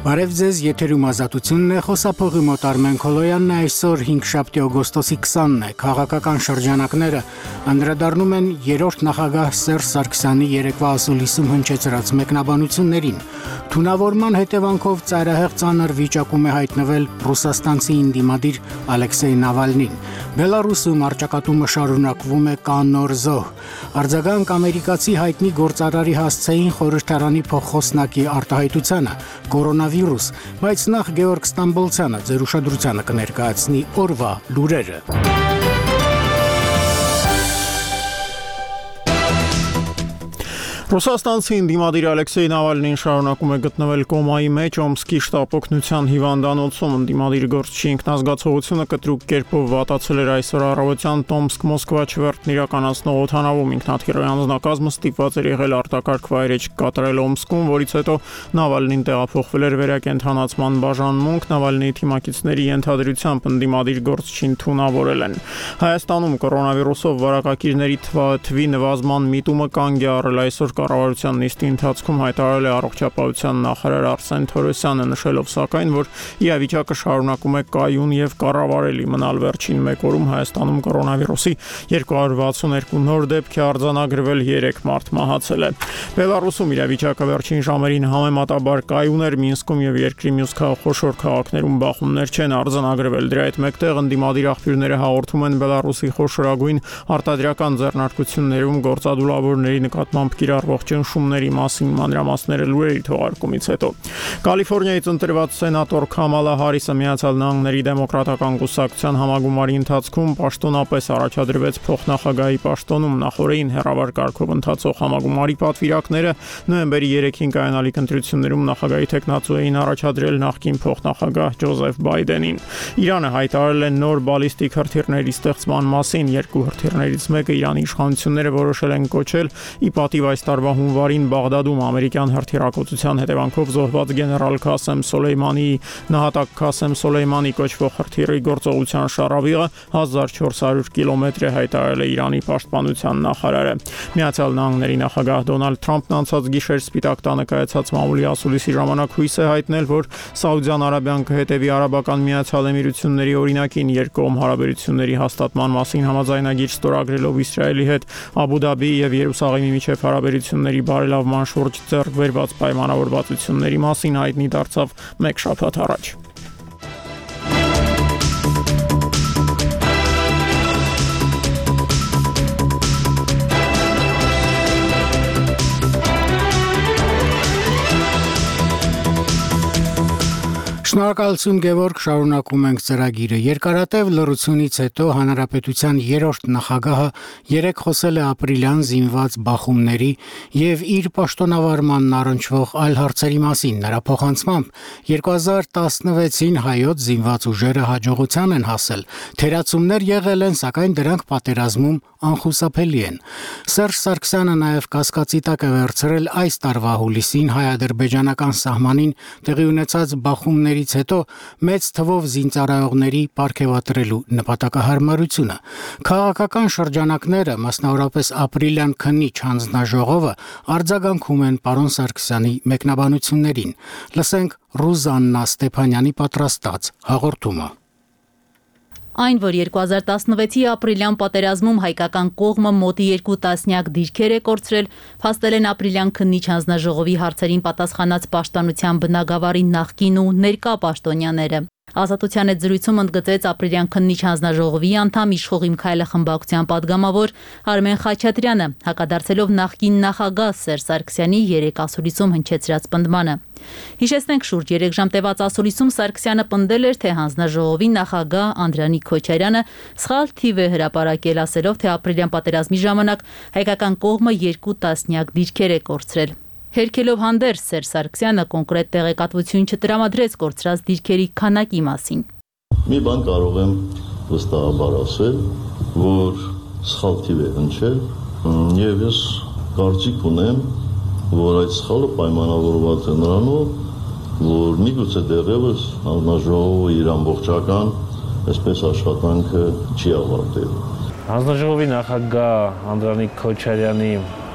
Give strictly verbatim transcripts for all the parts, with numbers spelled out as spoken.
Բարև ձեզ, եթերում ազատությունն է, խոսափողի մոտ Արմեն Քոլոյանն է, այսօր հինգշաբթի օգոստոսի քսանն է, քաղաքական շրջանակները անդրադառնում են երրորդ նախագահ Սերժ Սարգսյանի երեկվա ասուլիսում հնչեցրած մեկնաբանություններին։ Թունավորման հետևանքով ծայրահեղ ծանր վիճակում է հայտնվել ռուսաստանցի ինդիմադիր Ալեքսեյ Նավալնին։ Բելարուսում առճակատումը շարունակվում է կանոր զոհ։ Արձագանք ամերիկացի հայտնի գործարարի հասցեին խորհրդարանի փոխխոսնակի արտահայտությանը, կորոնավիրուս, բայց նախ Գեորգ Ստամբոլցյանը ձեր ուշադրությանը կներկայացնի օրվա լուրերը։ Ռուսաստանցի ինդիմադիր Ալեքսեյ Նավալնին շարունակում է գտնվել կոմայի մեջ Օմսկի շտապ օգնության հիվանդանոցում։ Ինդիմադիր գործչի ինքնազգացողությունը կտրուկ կերպով վատացել էր այսօր առավոտյան Տոմսկ-Մոսկվա չվերթն իրականացնող օդանավում։ Ինքնաթիռի անձնակազմը ստիպված էր եղել արտակարգ վայրէջք կատարել Օմսկում, որից հետո Նավալնին տեղափոխվել էր վերակենդանացման բաժանմունք։ Նավալնիի թիմակիցների ենթադրությամբ ինդիմադիր գործչին թունավորել են։ Հայաստանում կորոնավիրուսով վարակակիրների թվի նվազման միտումը կանգ է առել այսօր կառավարության նիստի ընթացքում հայտարարել է առողջապահության նախարար Արսեն Թորոսյանը, նշելով սակայն, որ իրավիճակը շարունակում է կայուն եւ կառավարելի մնալ։ Վերջին մեկ օրում Հայաստանում կորոնավիրուսի երկու հարյուր վաթսունհինգ նոր դեպք է արձանագրվել, երեք մարդ մահացել է։ Բելարուսում իրավիճակը վերջին ժամերին համեմատաբար կայուն էր, Մինսկում եւ երկրի մյուս խոշոր քաղաքներում բախումներ չեն արձանագրվել։ Դրա հետ մեկտեղ ընդդիմադիր աղբյուրները հաղորդում են Բելարուսի խոշորագույն արտադրական ձեռնարկություններում գործադուլավորների նկատմամբ կիրառվող ճնշումների մասին մանրամասները լուրերի թողարկումից հետո։ Կալիֆոռնիայից ընտրված սենատոր Քամալա Հարիսը Միացյալ Նահանգների դեմոկրատական կուսակցության համագումարի ընթացքում պաշտոնապես առաջադրվեց փոխնախագահի պաշտոնում։ Նախորդին հեռավար կարգով ընթացող համագումարի պատվիրակները նոյեմբերի երեքին կայանալիք ընտրություններում նախագահի թեկնածու էին առաջադրել նախկին փոխնախագահ Ջոզեֆ Բայդենին։ Իրանը հայտարարել է նոր բալիստիկ հրթիռների ստեղծման մասին։ Երկու հրթիռներից մեկը Իրանի իշխանությունները որոշել են կոչել ի պատիվ այս տարվա հունվարին Բաղդադում ամերիկյան հրթիռակոծության հետևանքով զոհված գեներալ Քասեմ Սոլեյմանի նահատակ Քասեմ Սոլեյմանի կոչվող հրթիռի գործողության շարավիղը հազար չորս հարյուր կիլոմետր է, հայտարարել է Իրանի պաշտպանության նախարարը։ Միացյալ Նահանգների նախագահ Դոնալդ Թրամփն անցած գիշեր Սպիտակ տանը կայացած մամուլի ասուլիսի ժամանակ հույս է հայտնել, որ Սաուդյան Արաբիան կհետևի Արաբական Միացյալ Էմիրությունների օրինակին երկկողմ հարաբերությունների հաստատման մասին համաձայնագիր ստորագրելով Իսրայելի հետ Աբու Դաբի եւ Երուսաղեմի միջև հարաբերությունների բարելավման շուրջ ձեռք բերված պայմանավորվածությունների մասին հայտնի դարձավ մեկ շաբաթ առաջ։ Շնորհակալություն Գևորգ, շարունակում ենք ծրագիրը։ Երկարատև լռությունից հետո հանրապետության երրորդ նախագահը երեկ խոսել է ապրիլյան զինված բախումների եւ իր պաշտոնավարմանն առնչվող այլ հարցերի մասին։ Նրա փոխանցմամբ երկու հազար տասնվեցին հայոց զինված ուժերը հաջողության են հասել։ Թերացումներ եղել են, սակայն դրանք պատերազմում անխուսափելի են։ Սերժ Սարգսյանը նաեւ կասկածի տակ է վերցրել այս տարվա հուլիսին հայ-ադրբեջանական սահմանին տեղի ունեցած բախումների հետո մեծ թվով զինծառայողների պարգևատրելու նպատակահարմարությունը։ Քաղաքական շրջանակները, մասնավորապես ապրիլյան քննիչ հանձնաժողովը, արձագանքում են պարոն Սարգսյանի մեկնաբանություններին։ Լսենք Ռուզաննա Ստեփանյանի պատրաստած հաղորդումը։ Այն, որ երկու հազար տասնվեցի ապրիլյան պատերազմում հայկական կողմը մոտ երկու տասնյակ դիրքեր է կորցրել, փաստել են ապրիլյան քննիչ հանձնաժողովի հարցերին պատասխանած պաշտպանության բնագավառի նախկին ու ներկա պաշտոնյաները։ Ազատության հետ զրույցում ընդգծեց ապրիլյան քննիչ հանձնաժողովի անդամ Իշխող իմ քայլը խմբակցության падգամավոր Արմեն Խաչատրյանը, հակադարձելով նախկին նախագահ Սերժ Սարգսյանի երեք ասուլիսում հնչեցրած պնդմանը։ Հիշեցնենք, շուրջ երեք ժամ տևած ասուլիսում Սարգսյանը պնդել էր, թե հանձնաժողովի նախագահ Անդրանիկ Քոչարյանը սխալ թիվ է հրապարակել, ասելով, թե ապրիլյան պատերազմի ժամանակ հայկական կողմը երկու տասնյակ դիրքեր է կորցրել։ Հերքելով հանդերձ Սերժ Սարգսյանը կոնկրետ տեղեկատվություն չտրամադրեց կորցրած դիրքերի քանակի մասին։ Մի բան կարող եմ վստահաբար ասել, որ սխալ թիվ է հնչել, եւ ես կարծիք ունեմ, որ այդ սխալը պայմանավորված է նրանով, որ միգուցե դեռևս հանձնաժողովը իր ամբողջական այսպես աշխատանքը չի ավարտել։ Հանձնաժողովի նախագահ Անդրանիկ Քոչարյանի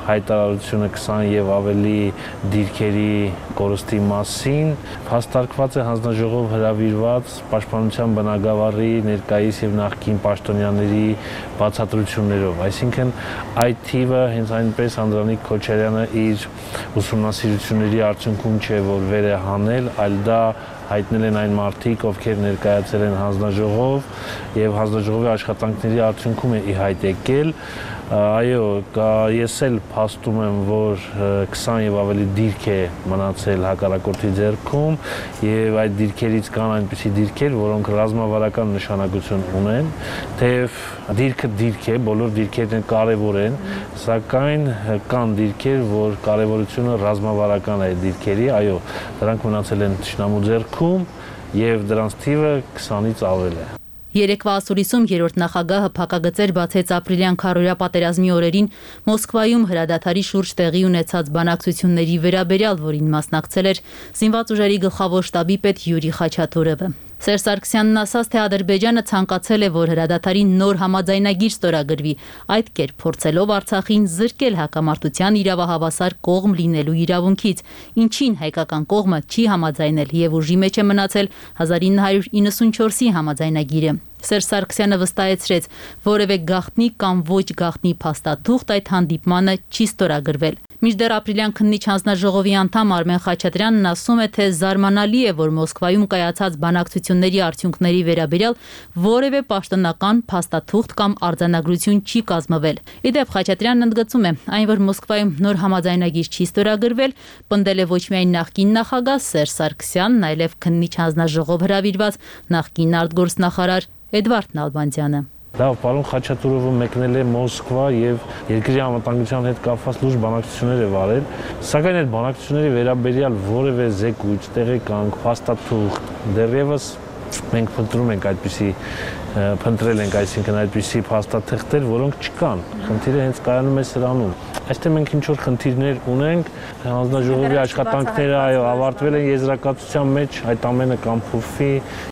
հայտարարությունը քսան եւ ավելի դիրքերի կորստի մասին հաստատված է հանձնաժողով հրավիրված պաշտպանության բնագավառի ներկայիս եւ նախկին պաշտոնյաների բացատրություններով, այսինքն այդ թիվը հենց այնպես Անդրանիկ Քոչարյանը իր ուսումնասիրությունների արդյունքում չէ որ վեր է հանել, այլ դա հայտնել են այն մարդիկ, ովքեր ներկայացել են հանձնաժողով եւ հանձնաժողովի աշխատանքների արդյունքում է ի հայտ եկել։ Այո, ես էլ փաստում եմ, որ քսան եւ ավելի դիրք է մնացել հակառակորդի ձեռքում եւ այդ դիրքերից կան այնպիսի դիրքեր, որոնք ռազմավարական նշանակություն ունեն, թեև դիրքը դիրք է, բոլոր դիրքերն կարեւոր են, սակայն կան դիրքեր, որ կարեւորությունը ռազմավարական է դիրքերի, այո, դրանք մնացել են թշնամու ձեռքում եւ դրանց թիվը քսանից ավել է։ Երեկվա ասուլիսում երրորդ նախագահը փակագծեր բացեց ապրիլյան քառորյա պատերազմի օրերին Մոսկվայում հրադադարի շուրջ տեղի ունեցած բանակցությունների վերաբերյալ, որին մասնակցել էր Զինված ուժերի գլխավոր շտաբի պետ Յուրի Խաչատուրովը։ Սերժ Սարգսյանն ասաց, թե Ադրբեջանը ցանկացել է, որ հրադադարի նոր համաձայնագիր ստորագրվի, այդ կերպ փորձելով Արցախին զրկել հակամարտության իրավահավասար կողմ լինելու իրավունքից, ինչին հայկական կողմը չի համաձայնել եւ ուժի մեջ է մնացել հազար ինը հարյուր իննսունչորսի համաձայնագիրը։ Սերժ Սարգսյանը վստահեցրեց, որևէ գաղտնի կամ ոչ գաղտնի փաստաթուղթ այդ հանդիպմանը չի ստորագրվել։ Մինչդեռ ապրիլյան քննիչ հանձնաժողովի անդամ Արմեն Խաչատրյանն ասում է, թե զարմանալի է, որ Մոսկվայում կայացած բանակցությունների արդյունքների վերաբերյալ որևէ պաշտոնական փաստաթուղթ կամ արձանագրություն չի կազմվել։ Ի դեպ Խաչատրյանն ընդգծում է, այն որ Մոսկվայում նոր համաձայնագիր չի ստորագրվել, պնդել է ոչ միայն նախկին նախագահ Սերժ Սարգսյանն, այլև քննիչ հանձնաժողով հրավիրված նախկին արտգործնախարար Էդվարդ Նալբանդյանը։ Դա պարոն Խաչատուրովը մեկնել է Մոսկվա եւ երկրի անվտանգության հետ կապված լուրջ բանակցություններ է վարել, սակայն այդ բանակցությունների վերաբերյալ որևէ զեկույց, տեղեկանք, փաստաթուղթ դեռևս մենք փնտրում ենք այդպիսի փնտրել ենք, այսինքն այդպիսի փաստաթղթեր, որոնք չկան։ Խնդիրը հենց կայանում է սրանում։ Այստեղ մենք ինչ որ խնդիրներ ունենք, հանձնաժողովի աշխատանքները այո ավարտվել են եզրակացության մեջ, այդ ամենը կամփոփվի։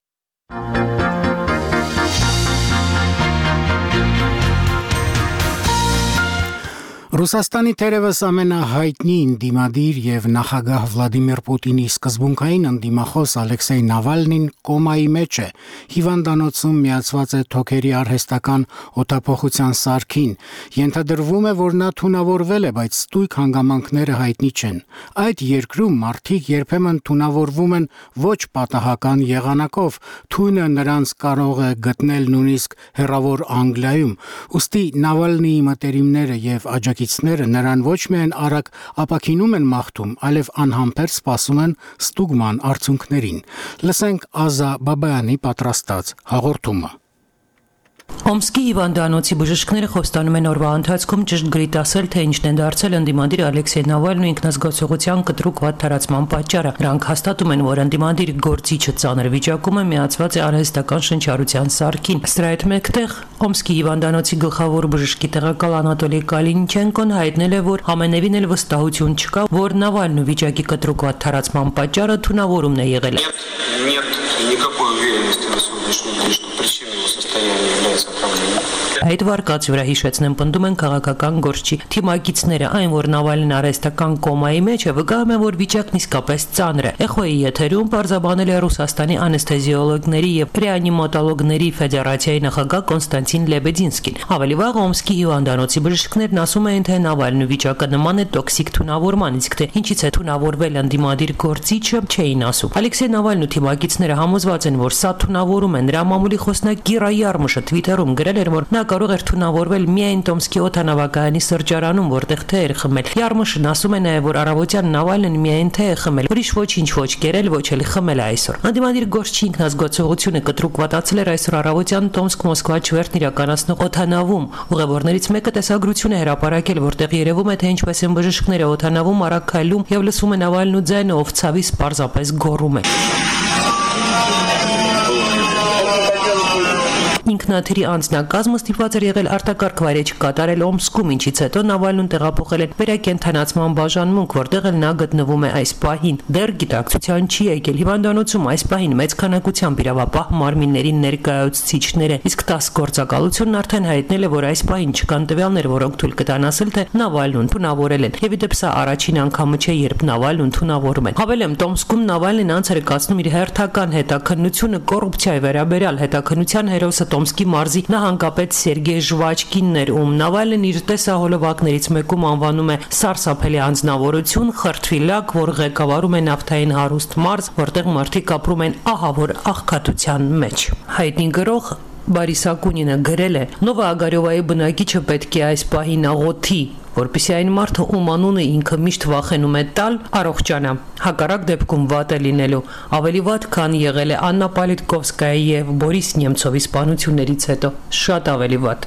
Ռուսաստանի թերևս ամենահայտնի ընդդիմադիր եւ նախագահ Վլադիմիր Պուտինի սկզբունքային ընդդիմախոս Ալեքսեյ Նավալնին կոմայի մեջ է, հիվանդանոցում միացված է թոքերի արհեստական օդափոխության սարքին, ենթադրվում է, որ նա թունավորվել է, բայց ստույգ հանգամանքները հայտնի չեն։ Այդ երկրում մարդիկ երբեմն թունավորվում են ոչ պատահական եղանակով, թույնը նրանց կարող է գտնել նույնիսկ հեռավոր Անգլիայում, ուստի Նավալնիի մտերիմները եւ աջակիցները նրան ոչ միայն արագ ապաքինում են մաղթում, այլև անհամբեր սպասում են ստուգման արդյունքներին։ Լսենք Ազա Բաբայանի պատրաստած հաղորդումը։ Օմսկի հիվանդանոցի բժիշկները խոստանում են օրվա ընթացքում ճշգրիտ ասել, թե ինչն է դարձել ընդդիմադիր Ալեքսեյ Նավալնու ինքնազգացողության կտրուկ վատթարացման պատճառը։ Նրանք հաստատում են, որ ընդդիմադիր գործիչը ծանր վիճակում է, միացված է արհեստական շնչառության սարքին։ Սրա հետ մեկտեղ Օմսկի հիվանդանոցի գլխավոր բժշկի տեղակալ Անատոլի Կալինչենկոն հայտնել է, որ ամենևին էլ վստահություն չկա, որ Նավալնու վիճակի կտրուկ վատթարացման պատճառը թունավորումն է եղել։ Այդ վարկած վրա հիշեցնեմ, պնդում են քաղաքական գործչի թիմակիցները, այն որ Նավալնին արհեստական կոմայի մեջ է, վկայում է, որ վիճակն իսկապես ծանր է։ Էխոյի եթերում պարզաբանել է Ռուսաստանի անեսթեզիոլոգների եւ ռեանիմատոլոգների ֆեդերացիայի նախագահ Կոնստանտին Լեբեդինսկին։ Ավելի վաղ Օմսկի հիվանդանոցի բժիշկներն ասում էին, թե Նավալնու վիճակը նման է տոքսիկ թունավորման, իսկ թե ինչից է թունավորվել ընդդիմադիր գործիչը, չէին ասում։ Ալեքսեյ Նավալնու թիմակիցները համոզված են, որ սա թունավորում է։ Նրա մամուլի խոսնակ Կիրա Յարմուշը Twitter-ում գրել էր, որ նա կարող էր թունավորվել միայն Տոմսկի օդանավակայանի սրճարանում, որտեղ թե էր խմել։ Յարմուշն ասում է նաև, որ առավոտյան Նավալնին միայն թե է խմել, ուրիշ ոչինչ ոչ կերել, ոչ էլ խմել է այսօր։ Ընդդիմադիր գործչի ինքնազգացողությունը կտրուկ վատացել էր այսօր առավոտյան Տոմսկ-Մոսկվա չվերթն իրականացնող օդանավում։ Ուղևորներից մեկը տեսագրություն է հրապարակել, որտեղ երևում է, թե ինչպես են բժիշկները օդանավում արագ քայլում եւ լսում են Նավալնու ձայնը, ով ցավից պարզապես գոռում է։ ինքնաթիռի անձնակազմը ստիպված էր եղել արտակարգ վայրեջք կատարել Օմսկում, ինչից հետո Նավալնուն տեղափոխել են վերակենդանացման բաժանմունք, որտեղ էլ նա գտնվում է այս պահին։ Դեռ գիտակցության չի եկել հիվանդանոցում այս պահին մեծ քանակությամբ իրավապահ մարմինների ներկայացուցիչներ են, իսկ տաս գործակալությունն արդեն հայտնել է, որ այս պահին չկան տվյալներ, որոնք թույլ կտան ասել, թե Նավալնուն թունավորել են։ Եվ իդեպ սա առաջին անգամը չէ, երբ Նավալնուն թունավորում են։ Հավելեմ, Տոմսկում Նավալնին անց էր կացնում իր հերթական հետաքննությունը կոռուպցիայի վերաբերյալ։ Հետաքննության հերոսը Տոմսկի մարզի նահանգապետ Սերգեյ Ժվաչկինն էր, ում Նավալնին իր տեսահոլովակներից մեկում անվանում է սարսափելի անձնավորություն, խրտվիլակ, որ ղեկավարում է նավթային հարուստ մարզ, որտեղ մարդիկ ապրում են ահավոր աղքատության մեջ։ Հայտնի գրող Բարիս Ակունինը գրել է. «Նովա Ագարյովայի բնակիչը պետք է այս պահին աղոթի, որպեսզի այն մարդը, ում անունը ինքը միշտ վախենում է տալ, առողջանա։ Հակառակ դեպքում վատ է լինելու, ավելի վատ, քան եղել է Աննա Պոլիտկովսկայի եւ Բորիս Նեմցովի սպանություններից հետո, շատ ավելի վատ»։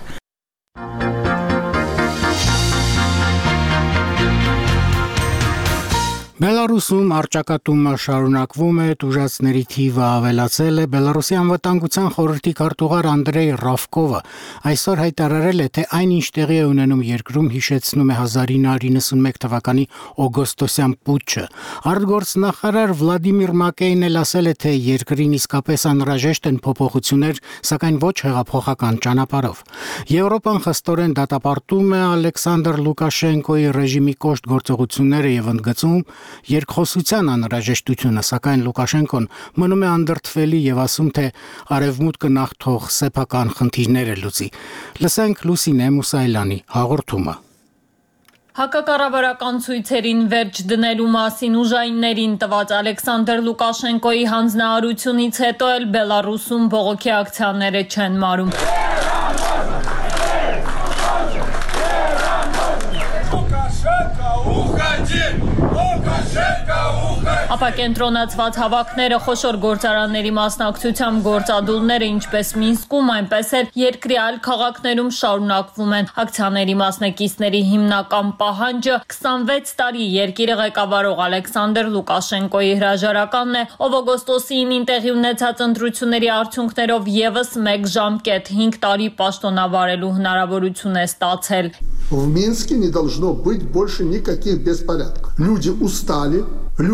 Բելարուսում առճակատումը շարունակվում է, տուժածների թիվը ավելացել է։ Բելարուսի անվտանգության խորհրդի քարտուղար Անդրեյ Ռավկովը այսօր հայտարարել է, թե այնինչ տեղի է ունենում երկրում, հիշեցնում է հազար ինը հարյուր նվաթ թվականի օգոստոսյան պուտչը։ Արտգործնախարար Վլադիմիր Մակեյն էլ ասել է, թե երկրին իսկապես անհրաժեշտ են փոփոխություններ, սակայն ոչ հեղափոխական ճանապարհով։ Եվրոպան խստորեն դատապարտում է Ալեքսանդր Լուկաշենկոյի ռեժիմի կոշտ գործողությունները եւ ընդգծում երկխոսության անհրաժեշտությունը, սակայն Լուկաշենկոն մնում է անդրդվելի եւ ասում, թե արևմուտքը նախ թող սեփական խնդիրները լուծի։ Լսենք Լուսինե Մուսայլյանի հաղորդումը։ Հակակառավարական ցույցերին վերջ դնելու մասին ուժայիններին տված Ալեքսանդր Լուկաշենկոյի հանձնարարությունից հետո էլ Բելարուսում բողոքի ակցիաները չեն մարում։ Ապակենտրոնացված հավաքները, խոշոր գործարանների մասնակցությամբ գործադուլները ինչպես Մինսկում, այնպես էլ երկրի այլ քաղաքներում շարունակվում են։ Ակցիաների մասնակիցների հիմնական պահանջը քսանվեց տարի երկիրը ղեկավարող Ալեքսանդր Լուկաշենկոյի հրաժարականն է, ով օգոստոսի ինին տեղի ունեցած ընտրությունների արդյունքներով եւս մեկ ժամկետ հինգ տարի պաշտոնավարելու հնարավորություն է ստացել։ В Минске не должно быть больше никаких беспорядков. Люди устали.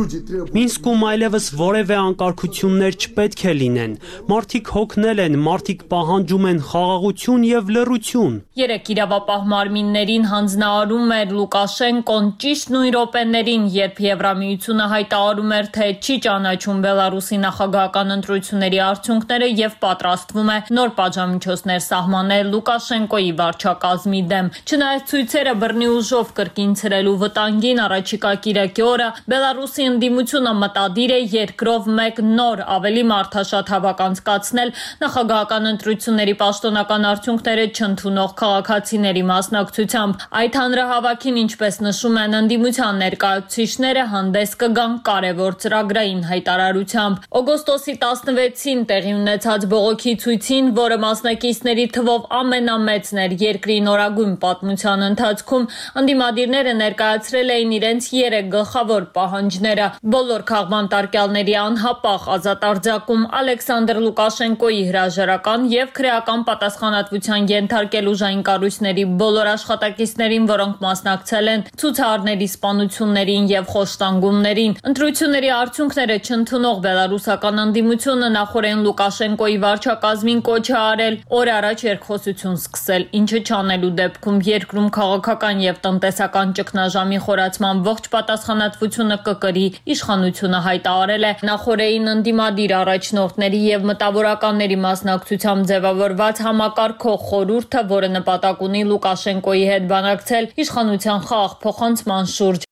Մինսկում այլևս որևէ անկարգություններ չպետք է լինեն։ Մարդիկ հոգնել են, մարդիկ պահանջում են խաղաղություն եւ լռություն։ Երեք իրավապահ մարմիններին հանձնարարում էր Լուկաշենկոն ճիշտ նույն րոպեներին, երբ Եվրամիությունը հայտարարում էր, թե չի ճանաչում Բելարուսի նախագահական ընտրությունների արդյունքները եւ պատրաստվում է նոր պատժամիջոցներ սահմանել Լուկաշենկոյի վարչակազմի դեմ։ Չնայած ցույցերը բռնի ուժով կրկին ցրելու վտանգին, առաջիկա կիրակի օրը Բելարուս ընդդիմությունը մտադիր է երկրով մեկ նոր ավելի մարդաշատ հավաք անցկացնել նախագահական ընտրությունների պաշտոնական արդյունքները չընդունող քաղաքացիների մասնակցությամբ։ Այդ հանրահավաքին, ինչպես նշում են ընդդիմության ներկայացուցիչները, հանդես կգան կարևոր ծրագրային հայտարարությամբ։ Օգոստոսի տասնվեցին տեղի ունեցած բողոքի ցույցին, որը մասնակիցների թվով ամենամեծն էր երկրի նորագույն պատմության ընթացքում, ընդդիմադիրները ներկայացրել էին իրենց երեք գլխավոր պահանջները։ Բոլոր քաղբան տարկյալների անհապաղ ազատ արձակում, Ալեքսանդր Լուկաշենկոյի հրաժարական եւ քրեական պատասխանատվության ենթարկել ուժային կառույցների բոլոր աշխատակիցներին, որոնք մասնակցել են ցուցարարների սպանություններին եւ խոշտանգումներին։ Ընտրությունների արդյունքները չընդունող բելարուսական ընդդիմությունը նախորդին Լուկաշենկոյի վարչակազմին կոչ է արել օր առաջ երկխոսություն սկսել, ինչը չանելու դեպքում երկրում քաղաքական եւ տնտեսական ճգնաժամի խորացման ողջ պատասխանատվությունը կկրի իշխանությունը հայտարարել է նախորդին ընդդիմադիր առաջնորդների եւ մտավորականների մասնակցությամբ ձևավորված համակարգող խորհուրդը, որը նպատակ ունի Լուկաշենկոյի հետ բանակցել իշխանության խաղաղ փոխանցման շուրջ։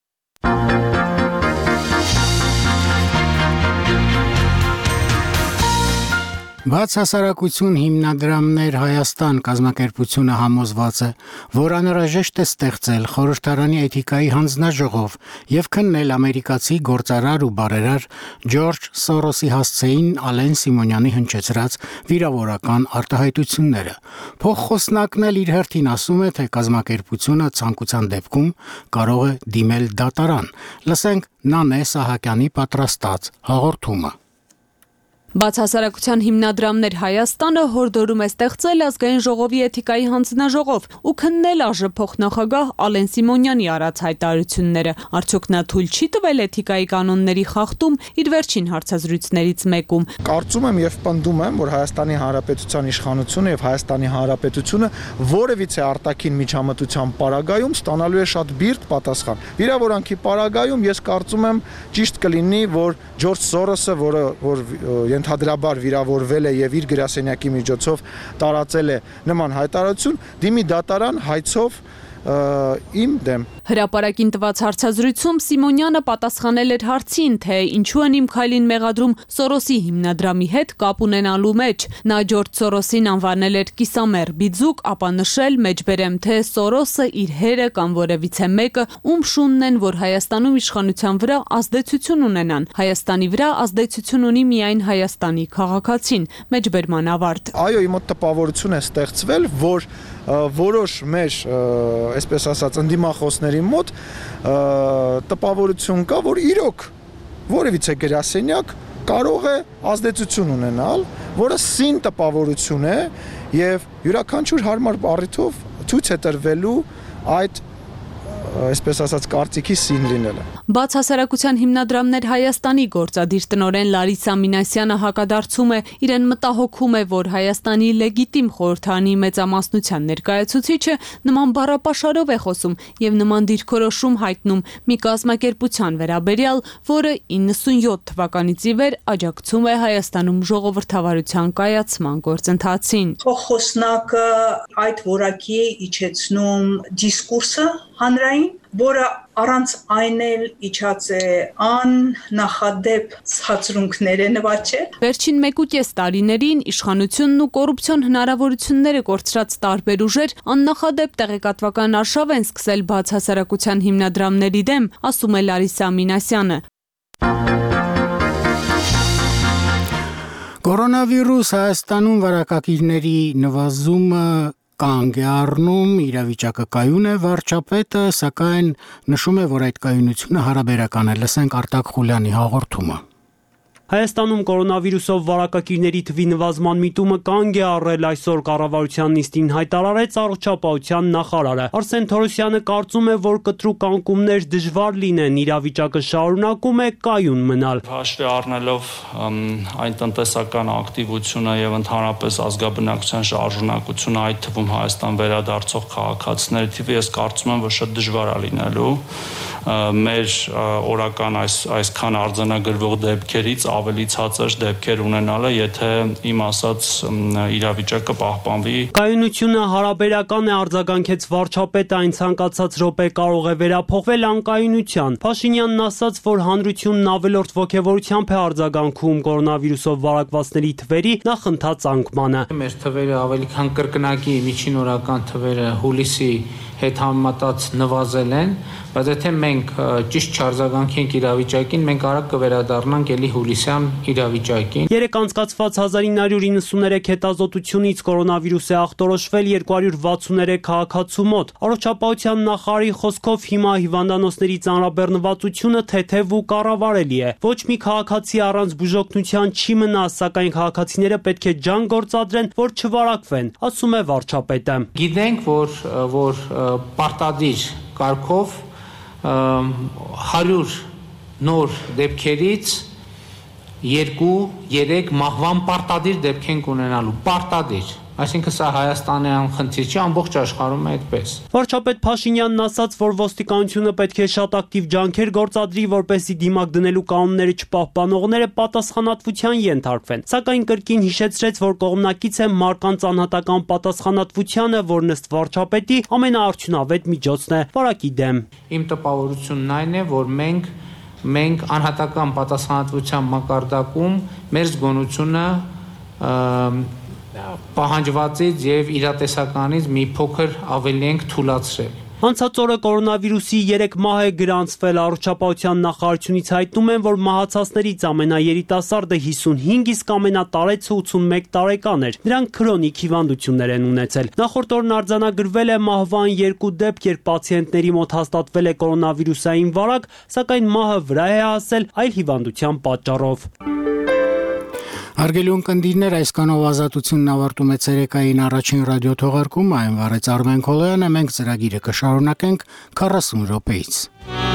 Բաց հասարակություն հիմնադրամներ Հայաստան կազմակերպությունը համոզված է, որ անհրաժեշտ է ստեղծել խորհրդարանի էթիկայի հանձնաժողով եւ քննել ամերիկացի գործարար ու բարերար Ջորջ Սորոսի հասցեին Ալեն Սիմոնյանի հնչեցրած վիրավորական արտահայտությունները։ Փոխխոսնակն էլ իր հերթին ասում է, թե կազմակերպությունը ցանկության դեպքում կարող է դիմել դատարան։ Լսենք Նանե Սահակյանի պատրաստած հաղորդումը։ Բացահասարակության հիմնադրամներ Հայաստանը հորդորում է ստեղծել ազգային ժողովի էթիկայի հանձնաժողով ու քննել ԱԺ փոխնախագահ Ալեն Սիմոնյանի արած հայտարարությունները։ Արդյոք նա թույլ չի տվել էթիկայի կանոնների խախտում իր վերջին հարցազրույցներից մեկում։ Կարծում եմ եւ պնդում եմ, որ Հայաստանի Հանրապետության իշխանությունը եւ Հայաստանի Հանրապետությունը որևիցե արտաքին միջամտության պարագայում ստանալու է շատ բիրտ պատասխան։ Վիրավորանքի պարագայում ես կարծում եմ ճիշտ կլինի, որ Ջորջ Սորոսը, որը որ ընդհանրաբար վիրավորվել է եւ իր գրասենյակի միջոցով տարածել է նման հայտարարություն, դիմի դատարան հայցով իմ դեմ։ Հրապարակին տված հարցազրույցում Սիմոնյանը պատասխանել էր հարցին, թե ինչու են իմ քայլին մեղադրում Սորոսի հիմնադրամի հետ կապ ունենալու մեջ։ Նա Ջորջ Սորոսին անվանել էր կիսամեռ բիձուկ, ապա նշել մեջբերեմ, թե Սորոսը իր հերը կամ որևիցե մեկը ում շունն են, որ Հայաստանում իշխանության վրա ազդեցություն ունենան։ Հայաստանի վրա ազդեցություն ունի միայն Հայաստանի քաղաքացին։ Մեջբերման ավարտ։ Այո, իմ մոտ տպավորություն է ստեղծվել, որ որոշ մեր, այսպես ասած, ընդդիմախոսների մոտ տպավորություն կա, որ իրոք որևիցե գրասենյակ կարող է ազդեցություն ունենալ, որը սին տպավորություն է եւ յուրաքանչյուր հարմար առիթով ցույց է տրվելու այդ այսպես ասած կարծիքի սին լինելը։ Բացահասարակության հիմնադրամներ Հայաստանի գործադիր տնօրեն Լարիսա Մինասյանը հակադարձում է, իրեն մտահոգում է, որ Հայաստանի լեգիտիմ խորհրդարանի մեծամասնության ներկայացուցիչը նման բառապաշարով է խոսում եւ նման դիրքորոշում հայտնում մի կազմակերպության վերաբերյալ, որը իննսունյոթ թվականից ի վեր աջակցում է Հայաստանում ժողովրդավարության կայացման գործընթացին։ Խոսնակը այդ որակի է իջեցնում դիսկուրսը հանրային, որը առանց այն էլ իջած է աննախադեպ ցածրունքներ է նվաճել։ Վերջին մեկ ու կես տարիներին իշխանությունն ու կոռուպցիոն հնարավորությունները կորցրած տարբեր ուժեր աննախադեպ տեղեկատվական արշավ են սկսել բացահասարակության հիմնադրամների դեմ, ասում է Լարիսա Մինասյանը։ Կորոնավիրուս Հայաստանում վարակակիրների նվազումը կանգ է առնում, իրավիճակը կայուն է, վարչապետը սակայն նշում է, որ այդ կայունությունը հարաբերական է։ Լսենք Արտակ Խուլյանի հաղորդումը։ Հայաստանում կորոնավիրուսով վարակակիրների թվի նվազման միտումը կանգ է առել, այսօր կառավարության նիստին հայտարարեց առողջապահության նախարարը։ Արսեն Թորոսյանը կարծում է, որ կտրուկ անկումներ դժվար լինեն, իրավիճակը շարունակում է կայուն մնալ։ Հաշվի առնելով այն տնտեսական ակտիվությունը եւ ընդհանրապես ազգաբնակության շարժունակությունը, այդ թվում Հայաստան վերադարձող քաղաքացիների թիվը, ես կարծում եմ, որ շատ դժվար է լինելու մեր օրական այս այսքան արձանագրվող դեպքերից ավելի ցածր դեպքեր ունենալը, եթե իմ ասած իրավիճակը պահպանվի։ Կայունությունը հարաբերական է, արձագանքեց վարչապետը, այն ցանկացած րոպե կարող է վերափոխվել անկայունության։ Փաշինյանն ասաց, որ հանրությունն ավելորդ ոգևորությամբ է արձագանքում կորոնավիրուսով վարակվածների թվերի նախընթաց անկմանը։ Մեր թվերը ավելի քան կրկնակի միջին օրական թվերը հուլիսի հետ համեմատած նվազել են, բայց եթե մենք ճիշտ չարձագանքենք իրավիճակին, մենք արագ կվերադառնանք էլի հուլիսյան իրավիճակին։ Երեկ անցկացված հազար ինը հարյուր իննսուներեք հետազոտությունից կորոնավիրուս է ախտորոշվել երկու հարյուր վաթսուներեք քաղաքացու մոտ։ Առողջապահության նախարարի խոսքով հիմա հիվանդանոցների ծանրաբեռնվածությունը թեթև ու կառավարելի է։ Ոչ մի քաղաքացի առանց բուժօգնության չի մնա, սակայն քաղաքացիները պետք է ջան գործադրեն, որ չվարակվեն, ասում է վարչապետը։ Գիտենք, որ որ պարտադիր կարգով հարյուր նոր դեպքերից երկու երեք մահվան պարտադիր դեպք են ունենալու, պարտադիր։ Այսինքն սա Հայաստանյան խնդիր չի, ամբողջ աշխարհում է այդպես։ Վարչապետ Փաշինյանն ասաց, որ ոստիկանությունը պետք է շատ ակտիվ ջանքեր գործադրի, որպեսզի դիմակ դնելու կանոնները չպահպանողները պատասխանատվության ենթարկվեն։ Սակայն կրկին հիշեցրեց, որ կողմնակից է մարկանց անհատական պատասխանատվությանը, որն ըստ վարչապետի ամենաարդյունավետ միջոցն է վարակի դեմ։ Իմ տպավորությունն այն է, որ մենք մենք անհատական պատասխանատվության մակարդակում մեր զգոնությունը պահանջվածից եւ իրատեսականից մի փոքր ավելի ենք թույլատրել։ Անցած օրը կորոնավիրուսի երեք մահ է գրանցվել, առողջապահության նախարարությունից հայտնում են, որ մահացածներից ամենաերիտասարդը հիսունհինգ, իսկ ամենատարեցը ութսունմեկ տարեկան էր։ Նրանք քրոնիկ հիվանդություններ են ունեցել։ Նախորդ օրն արձանագրվել է մահվան երկու դեպք, երբ պացիենտների մոտ հաստատվել է կորոնավիրուսային վարակ, սակայն մահը վրա է հասել այլ հիվանդության պատճառով։ Արգելուն կնդիրներ այսքանով ազատությունն ավարտում է ցերեկային առաջին ռադիոթողարկումը, այն վարեց Արմեն Քոլոյանը, մենք ծրագիրը կշարունակենք քառասուն րոպեից։